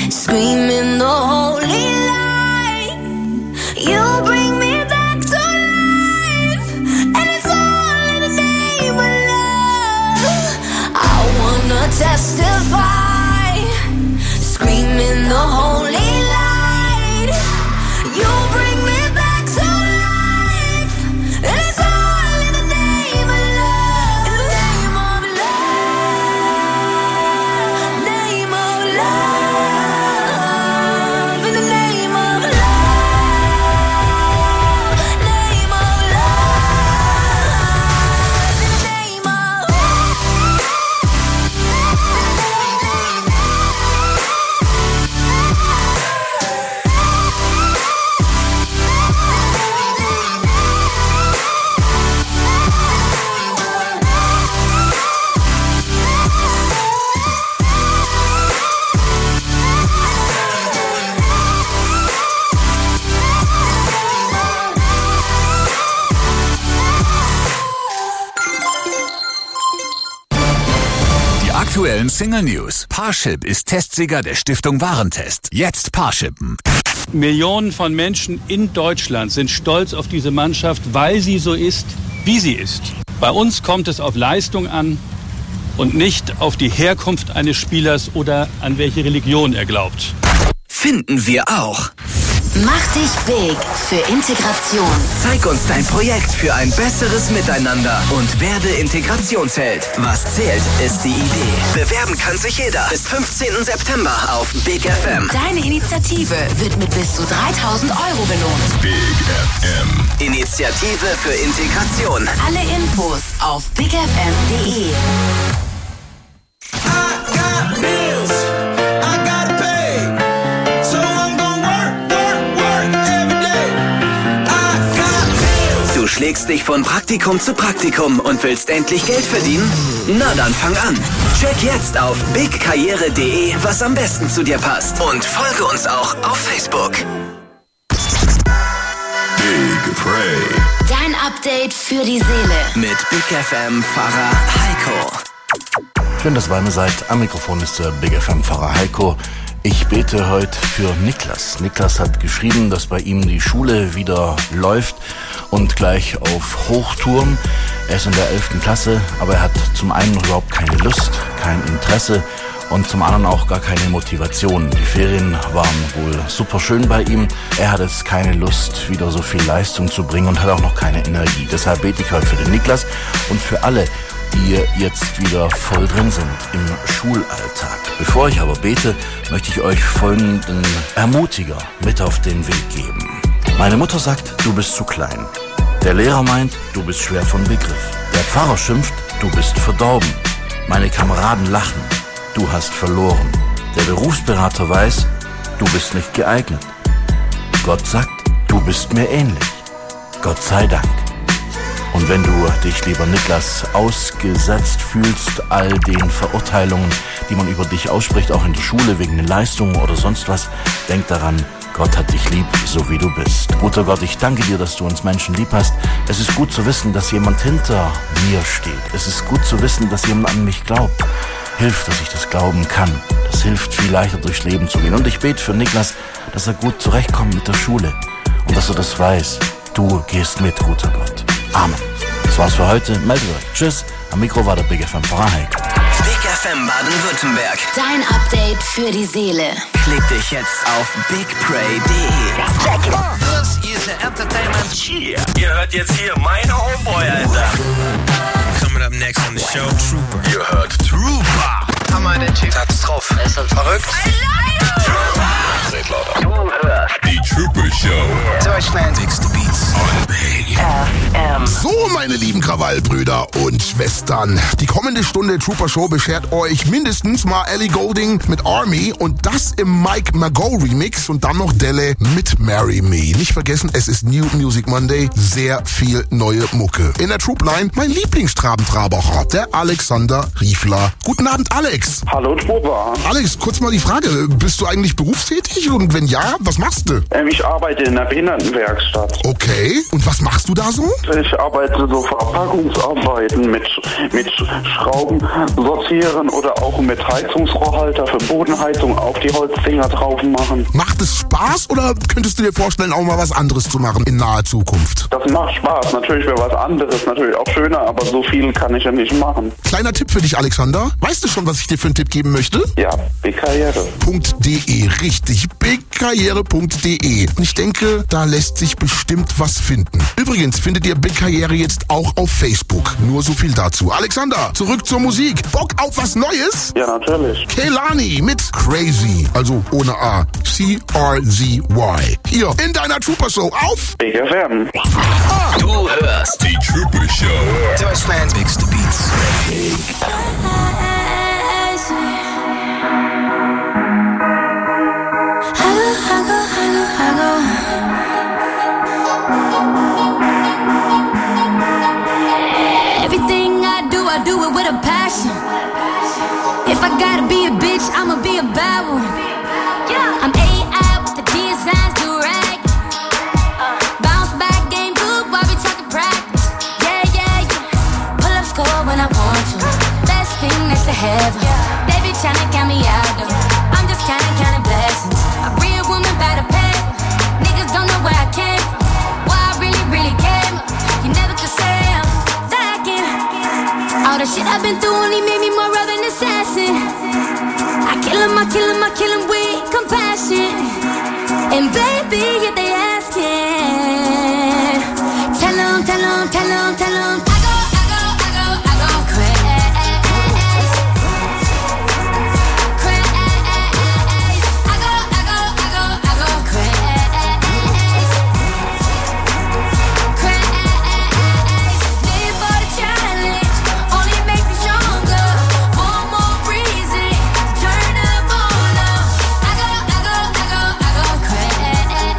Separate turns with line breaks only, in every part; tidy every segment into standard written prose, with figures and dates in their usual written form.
screaming the holy light. You bring me back to life, and it's all in the name of love. I wanna testify, screaming the holy light. You bring me back to life, and it's all in the name of love. In the name of love, name of love. In the name of love, name of love. In the name of
Die aktuellen Single News. Parship ist Testsieger der Stiftung Warentest. Jetzt Parshippen.
Millionen von Menschen in Deutschland sind stolz auf diese Mannschaft, weil sie so ist, wie sie ist. Bei uns kommt es auf Leistung an und nicht auf die Herkunft eines Spielers oder an welche Religion er glaubt.
Finden wir auch.
Mach dich big für Integration.
Zeig uns dein Projekt für ein besseres Miteinander und werde Integrationsheld. Was zählt, ist die Idee. Bewerben kann sich jeder. Bis 15. September auf Big FM.
Deine Initiative wird mit bis zu 3.000 € belohnt.
Big FM.
Initiative für Integration.
Alle Infos auf bigfm.de.
Du schlägst dich von Praktikum zu Praktikum und willst endlich Geld verdienen? Na dann fang an. Check jetzt auf bigkarriere.de, was am besten zu dir passt. Und folge uns auch auf Facebook.
Big Pray.
Dein Update für die Seele.
Mit Big FM Pfarrer Heiko.
Schön, dass ihr bei mir seid. Am Mikrofon ist der Big FM Pfarrer Heiko. Ich bete heute für Niklas. Niklas hat geschrieben, dass bei ihm die Schule wieder läuft und gleich auf Hochtouren. Er ist in der 11. Klasse, aber er hat zum einen noch überhaupt keine Lust, kein Interesse und zum anderen auch gar keine Motivation. Die Ferien waren wohl super schön bei ihm. Er hat jetzt keine Lust, wieder so viel Leistung zu bringen und hat auch noch keine Energie. Deshalb bete ich heute für den Niklas und für alle, die jetzt wieder voll drin sind im Schulalltag. Bevor ich aber bete, möchte ich euch folgenden Ermutiger mit auf den Weg geben. Meine Mutter sagt, du bist zu klein. Der Lehrer meint, du bist schwer von Begriff. Der Pfarrer schimpft, du bist verdorben. Meine Kameraden lachen, du hast verloren. Der Berufsberater weiß, du bist nicht geeignet. Gott sagt, du bist mir ähnlich. Gott sei Dank. Und wenn du dich, lieber Niklas, ausgesetzt fühlst all den Verurteilungen, die man über dich ausspricht, auch in der Schule wegen den Leistungen oder sonst was, denk daran, Gott hat dich lieb, so wie du bist. Guter Gott, ich danke dir, dass du uns Menschen lieb hast. Es ist gut zu wissen, dass jemand hinter mir steht. Es ist gut zu wissen, dass jemand an mich glaubt. Hilf, dass ich das glauben kann. Das hilft, viel leichter durchs Leben zu gehen. Und ich bete für Niklas, dass er gut zurechtkommt mit der Schule und dass er das weiß. Du gehst mit, guter Gott. Amen. Das war's für heute. Meldet euch. Tschüss. Am Mikro war der Big FM Pfarrer Heiko.
Big FM Baden-Württemberg.
Dein Update für die Seele.
Klick dich jetzt auf bigpray.de.
Das ist Entertainment. Yeah. Ihr hört jetzt hier mein Homeboy, Alter. Coming up next on the show, Trooper.
Ihr hört Trooper.
Hammer, der Typ. Hat's drauf. Ist das verrückt?
Seid lauter. Du hörst die Trooper Show.
Deutschland.
Dickste Beats on Big FM.
So, meine lieben Krawallbrüder und Schwestern, die kommende Stunde Trooper Show beschert euch mindestens mal Ellie Goulding mit Army und das im Mike Margot Remix und dann noch Delle mit Marry Me. Nicht vergessen, es ist New Music Monday, sehr viel neue Mucke. In der Troopline mein Lieblingstrabentraber, der Alexander Riefler. Guten Abend, Alex.
Hallo Trooper.
Alex, kurz mal die Frage, bist du eigentlich berufstätig und wenn ja, was machst du?
Ich arbeite in einer Behindertenwerkstatt.
Okay, und was machst du da so?
Ich arbeite arbeite so Verpackungsarbeiten mit Schrauben sortieren oder auch mit Heizungsrohrhalter für Bodenheizung auf die Holzdinger drauf machen.
Macht es Spaß oder könntest du dir vorstellen, auch mal was anderes zu machen in naher Zukunft?
Das macht Spaß. Natürlich wäre was anderes natürlich auch schöner, aber so viel kann ich ja nicht machen.
Kleiner Tipp für dich, Alexander. Weißt du schon, was ich dir für einen Tipp geben möchte?
Ja, bigkarriere.de.
Richtig, bigkarriere.de. Und ich denke, da lässt sich bestimmt was finden. Übrigens findet ihr Big Karriere jetzt auch auf Facebook. Nur so viel dazu. Alexander, zurück zur Musik. Bock auf was Neues?
Ja, natürlich.
Kehlani mit Crazy. Also ohne A. C-R-Z-Y. Hier in deiner Trooper Show auf
Big FM.
Du hörst die Trooper Show. Deutschlands Bigste Beats.
Everything I do it with a passion. If I gotta be a bitch, I'ma be a bad one. I'm AI with the designs, do rag. Bounce back, game good, while we talking practice. Yeah. Pull up score when I want to. Best thing next to heaven. They be tryna count me out though. I'm just counting blessings. A real woman by the pen. Niggas don't know where I came from. Why I really came up. You never could say I'm lacking. All the shit I've been through only made me more of an assassin. I kill him with compassion. And baby, if they asking, tell them. I go crazy. I go crazy. Live for the challenge, only makes me stronger. One more reason to turn up on up. I go crazy.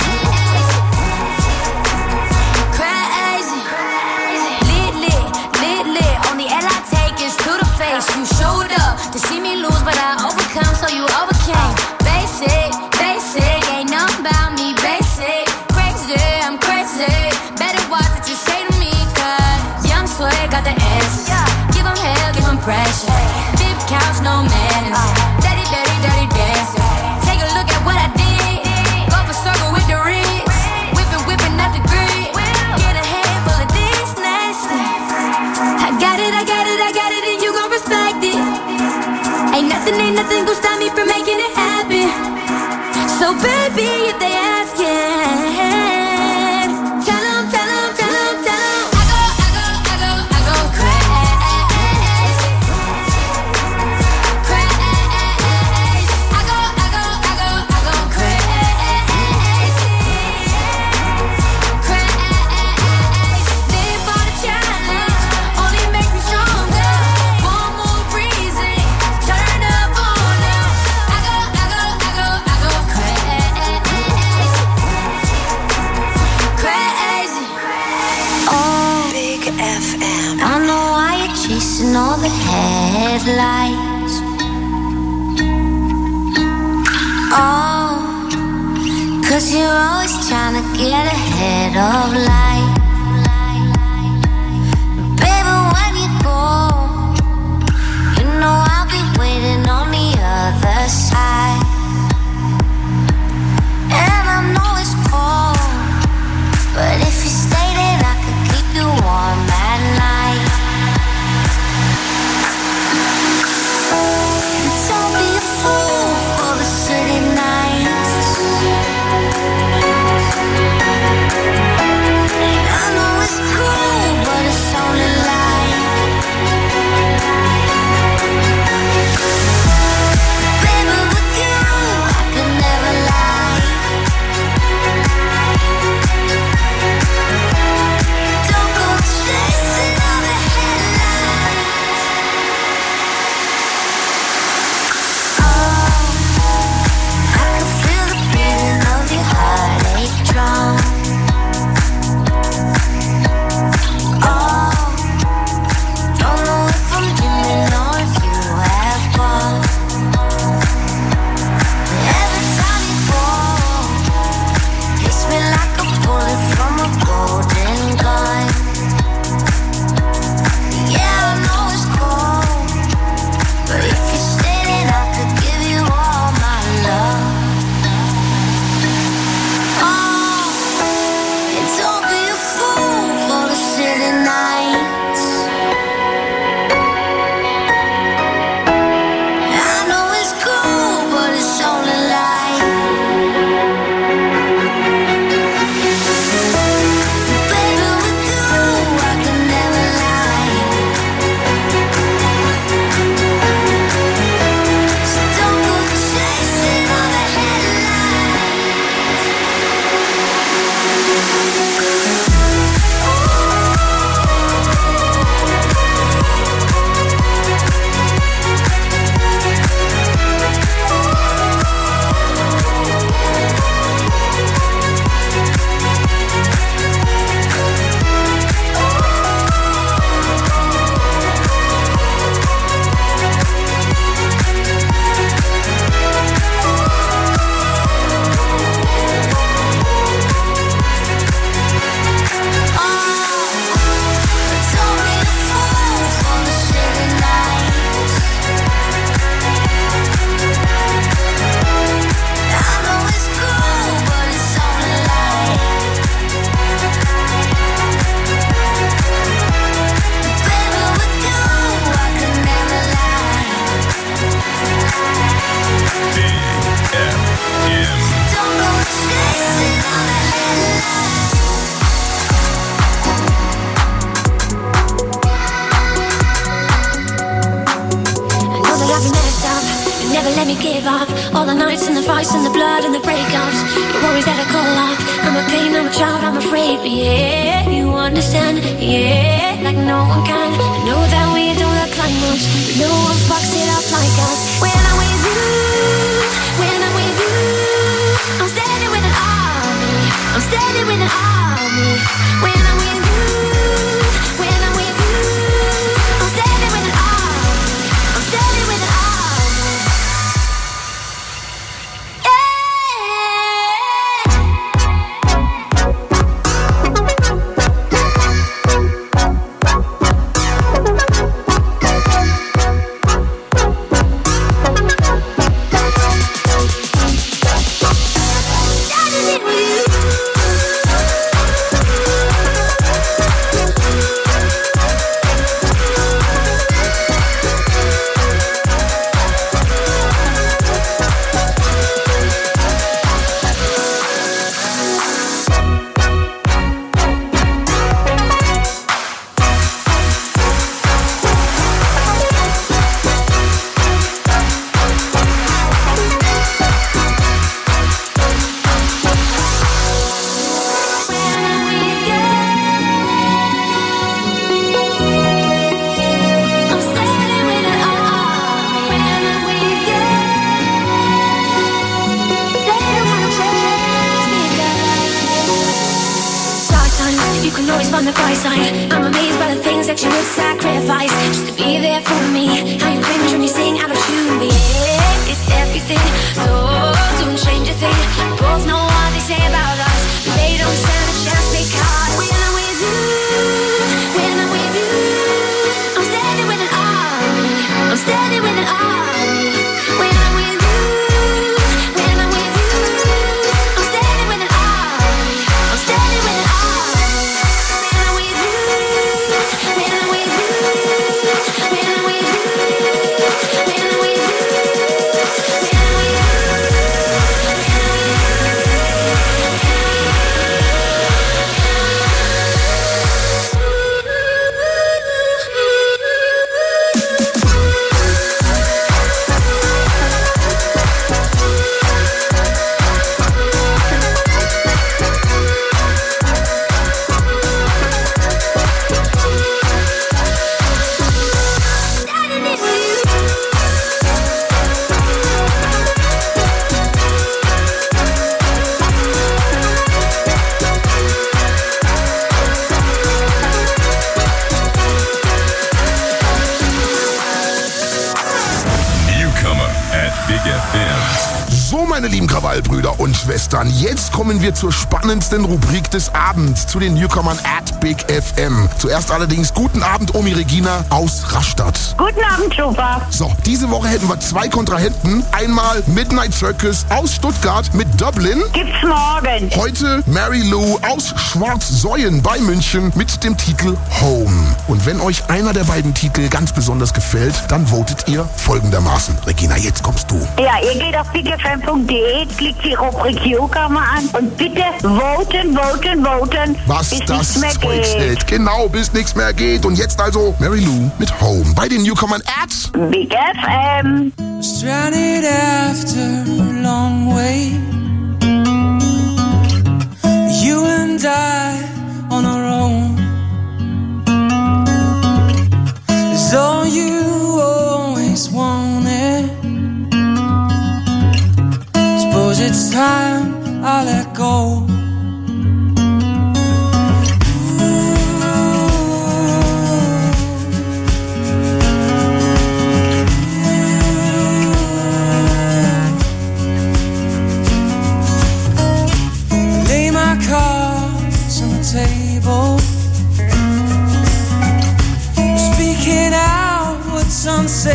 Lit. On the L I take is to the face. You showed up to see me lose, but I overcome, so you overcame. Basic, ain't nothing about me. Basic, crazy, I'm crazy. Better watch what you say to me, cause young swag got the answers. Give him hell, give him pressure. Big couch, no manners. Dirty dancer. Take a look at what I did. Go for circle with the wrist. Whipping out the grid. Get a handful of this nasty. I got it, and you gon' respect it. Ain't nothing gon' stop me from making it happen. So baby, if they asking, tell them. I go crazy. I go crazy. Live for the challenge, only makes me stronger. One more reason to turn up on up. I go crazy. Oh, Big FM. I know why you're chasing all the headlights. Oh, 'cause you're always trying to get ahead of life. Baby, when you go, you know I'll be waiting on the other side. And I know it's cold, but if you stay, then I could keep you warm at night. Don't be a fool for the city nights. the fights and the blood and the breakups, the worries that I call up. I'm a pain, I'm a child, I'm afraid, but yeah, you understand, yeah, like no one can. I know that we don't look like much, but no one fucks it up like us. When I'm with you, when I'm with you, I'm standing with an army, I'm standing with an army. When I'm with you, when I'm with you, I'm standing with an army, I'm standing with an army.
Meine lieben Krawallbrüder und Schwestern, jetzt kommen wir zur spannendsten Rubrik des Abends, zu den Newcomern at Big FM. Zuerst allerdings guten Abend, Omi Regina aus Rastatt.
Guten Abend, Chupa.
So, diese Woche hätten wir zwei Kontrahenten. Einmal Midnight Circus aus Stuttgart mit Dublin.
Gibt's morgen.
Heute Mary Lou aus Schwarzsäuen bei München mit dem Titel Home. Und wenn euch einer der beiden Titel ganz besonders gefällt, dann votet ihr folgendermaßen. Regina, jetzt kommst du.
Ja, ihr geht auf bigfm.de, klickt die Rubrik Newcomer an und bitte voten, voten, voten,
was
bis
das
nichts mehr
Zeug
geht.
hält. Genau, bis nichts mehr geht. Und jetzt also Mary Lou mit Home bei den Newcomern at
Big FM.
Stranded after a long way, you and I on our own. It's all you always wanted. Suppose it's time I let go. Cards on the table, speaking out what's unsaid.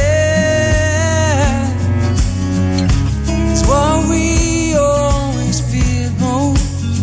It's what we always feared most.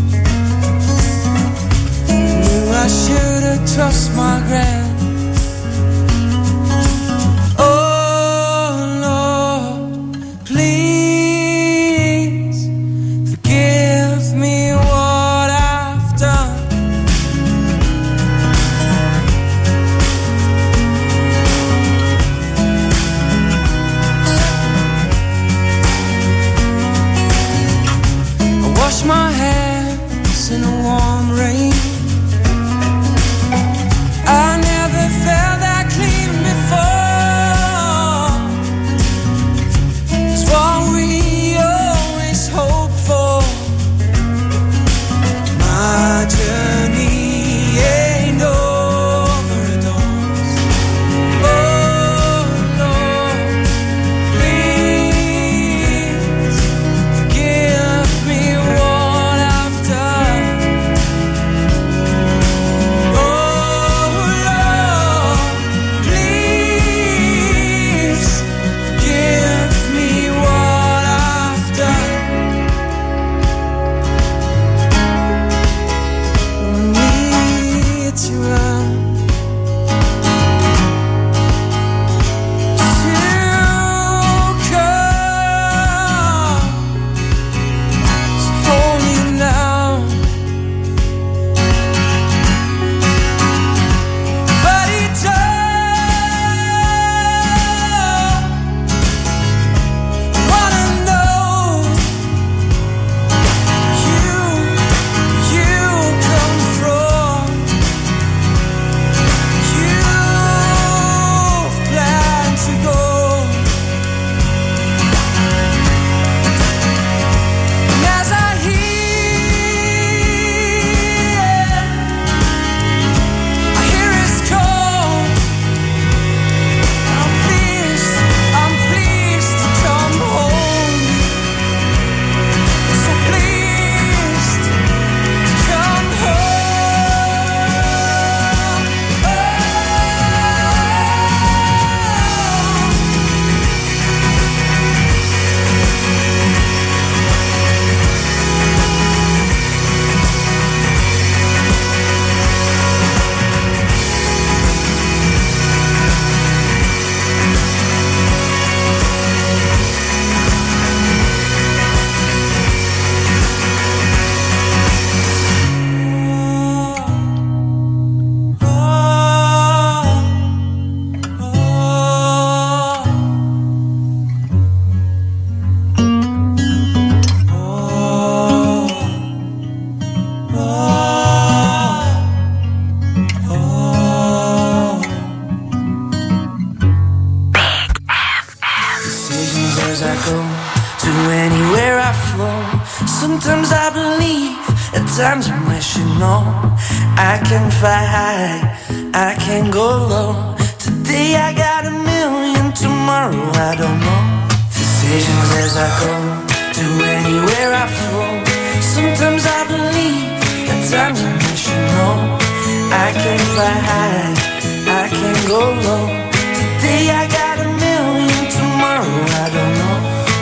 Sometimes I believe, at times I wish you know I can fly high, I can go low. Today I got a million, tomorrow I don't know. Decisions as I go, to anywhere I flow. Sometimes I believe, at times I wish you know I can fly high, I can go low. Today I got a million, tomorrow I don't know.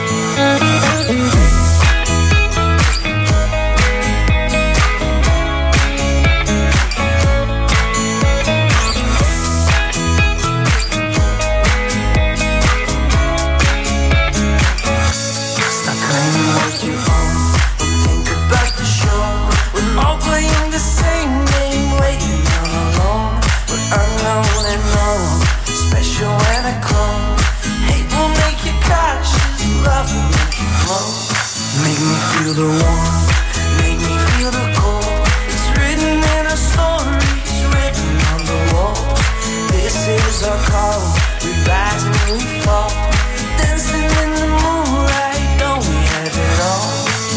Make me feel the warmth, make me feel the cold. It's written in our stories, written on the walls. This is our call, we rise and we fall. Dancing in the moonlight, don't we have it all?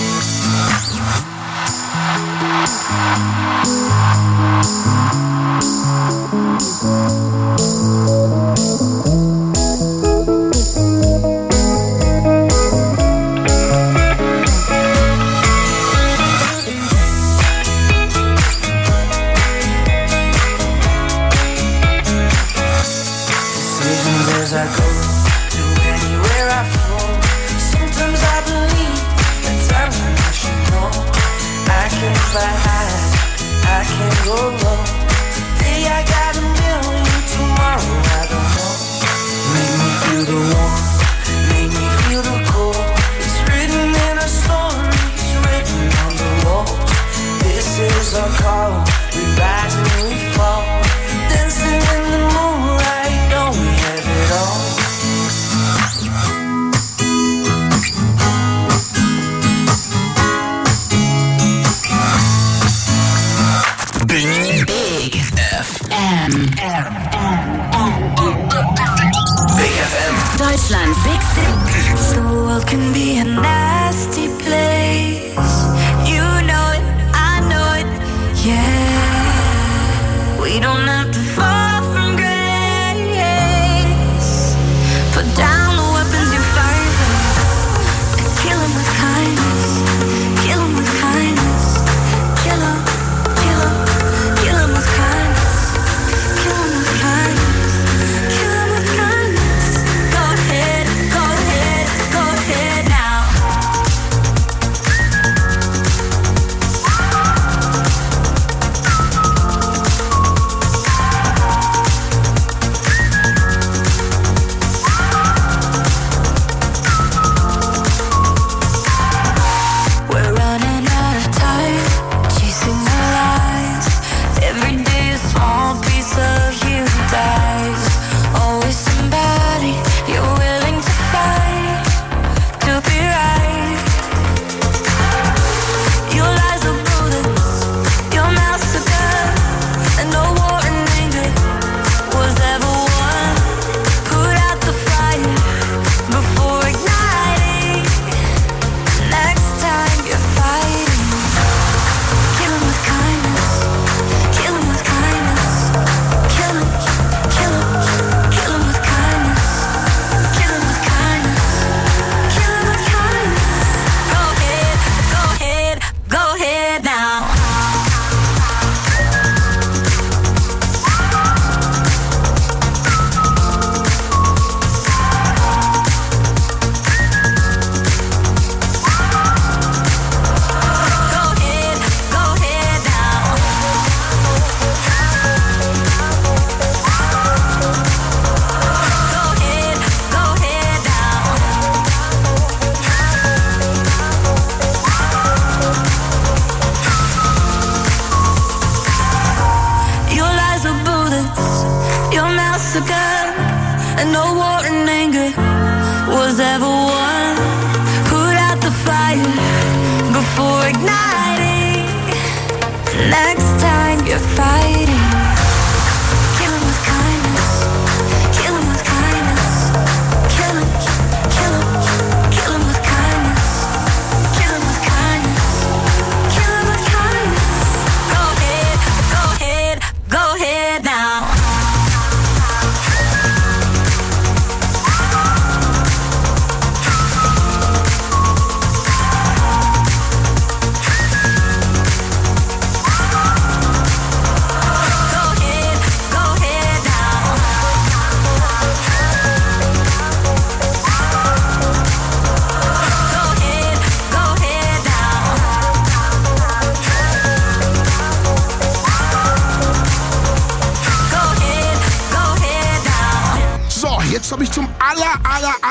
Deutschland's Big Six. The world can be a nasty place. You know it, I know it, yeah. We don't have to fall from grace. Put down the weapons you fight with and kill them with kindness. Kill them with kindness. Kill them, kill them, kill them with kindness. Kill them with kindness. Next time you're fighting, kill him with kindness. Kill him with kindness. Kill him, kill him, kill him with kindness. Kill him with kindness.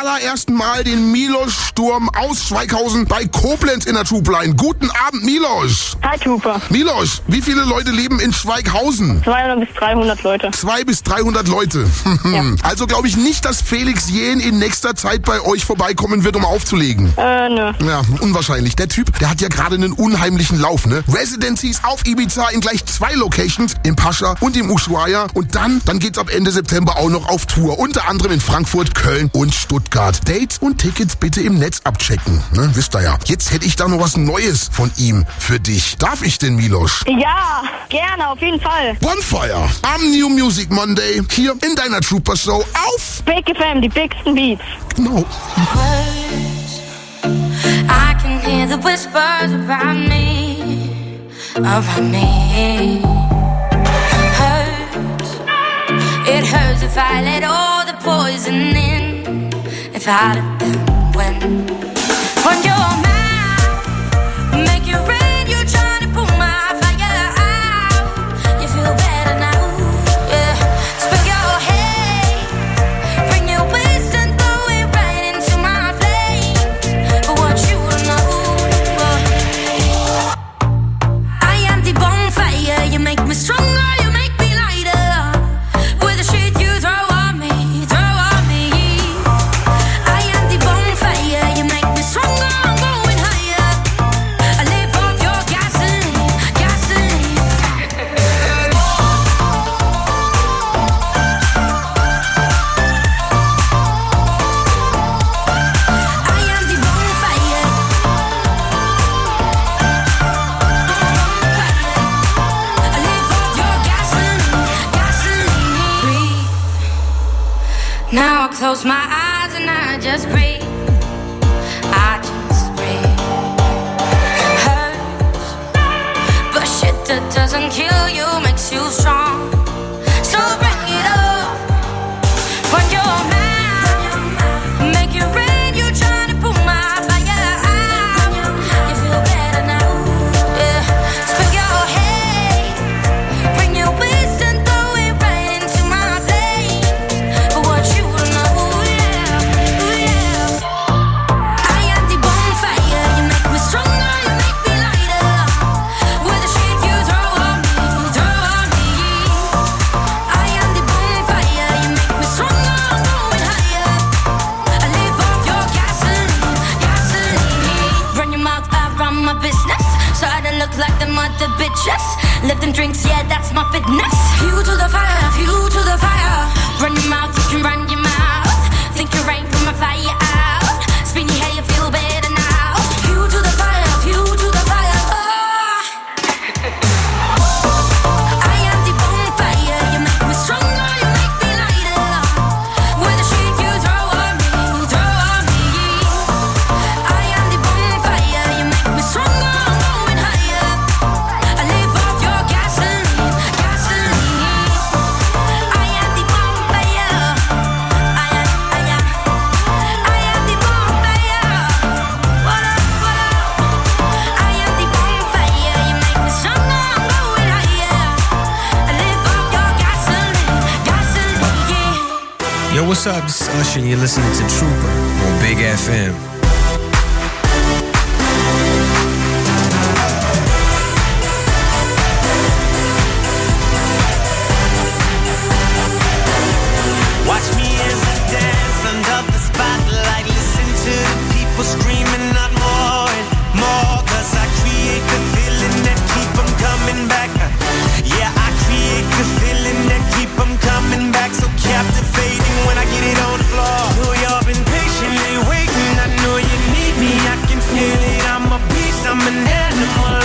allerersten Mal den Milos Sturm aus Schweighausen bei Koblenz in der Troopline. Guten Abend, Milos.
Hi, Trooper.
Milos, wie viele Leute leben in Schweighausen?
200 bis 300 Leute.
200 bis 300 Leute. Ja. Also glaube ich nicht, dass Felix Jähn in nächster Zeit bei euch vorbeikommen wird, um aufzulegen.
Nö.
Ja, unwahrscheinlich. Der Typ, der hat ja gerade einen unheimlichen Lauf, ne? Residencies auf Ibiza in gleich 2 Locations, in Pascha und im Ushuaia. Und dann geht's ab Ende September auch noch auf Tour. Unter anderem in Frankfurt, Köln und Stuttgart. Dates und Tickets bitte im Netz abchecken. Ne? Wisst ihr ja. Jetzt hätte ich da noch was Neues von ihm für dich. Darf ich denn, Milos?
Ja, gerne, auf jeden Fall.
Bonfire am New Music Monday hier in deiner Trooper Show auf
Big FM, die bigsten Beats.
Genau.
I can hear the whispers around me, around me. It hurts if I let all the poison in. If I let them win. When your mouth make it rain, you're trying to pull my fire out. You feel better now, yeah. Spill your hate, bring your waste and throw it right into my flames. But what you know, I am the bonfire. You make me stronger. You make me lighter. With the shit you throw on me, I am the bonfire. You make me stronger. I'm going higher. I live off your gasoline, gasoline. I am the bonfire. I live off your gasoline, gasoline. Breathe. Now I close my eyes and I just breathe. I just breathe. Hurts, but shit that doesn't kill you makes you strong. So bring it up. When your mouth make it rain, you're trying to pull my fire out. You feel better now, yeah. Spill your hate, bring your waste and throw it right into my flames. But what you know, yeah. I am the bonfire. You make me stronger. You make me lighter. With the shit you throw on me, I am the bonfire. You make me stronger. I'm going higher. I live off your gasoline, gasoline. Run your mouth, I run my business. So I don't look like them other bitches. Live them drinks, yeah, that's my fitness. Fuel to the fire, fuel to the fire. Run your mouth, you can run your mouth. Think you rain from my fire out. Spinny hair, you feel better now. Fuel to the fire, fuel to the fire. I am the bonfire. You make me stronger, you make me lighter. With the shit you throw on me, I am the bonfire. You make me stronger, I'm going higher. I live off your gasoline, gasoline. I am the bonfire. I am the bonfire. What up, what up? I am the bonfire. You make me stronger, I'm going higher. I live off your gasoline, gasoline.
Yo, what's up? This is Usher and you're listening to Trooper on Big FM.
Watch me as I dance under the spotlight. Listen to the people screaming out more and more. 'Cause I create the feeling that keep them coming back. Yeah, I create the feeling that keep them coming back. So captivating when I get it on the floor. Know y'all been patiently waiting. I know you need me. I can feel it. I'm a beast. I'm an animal.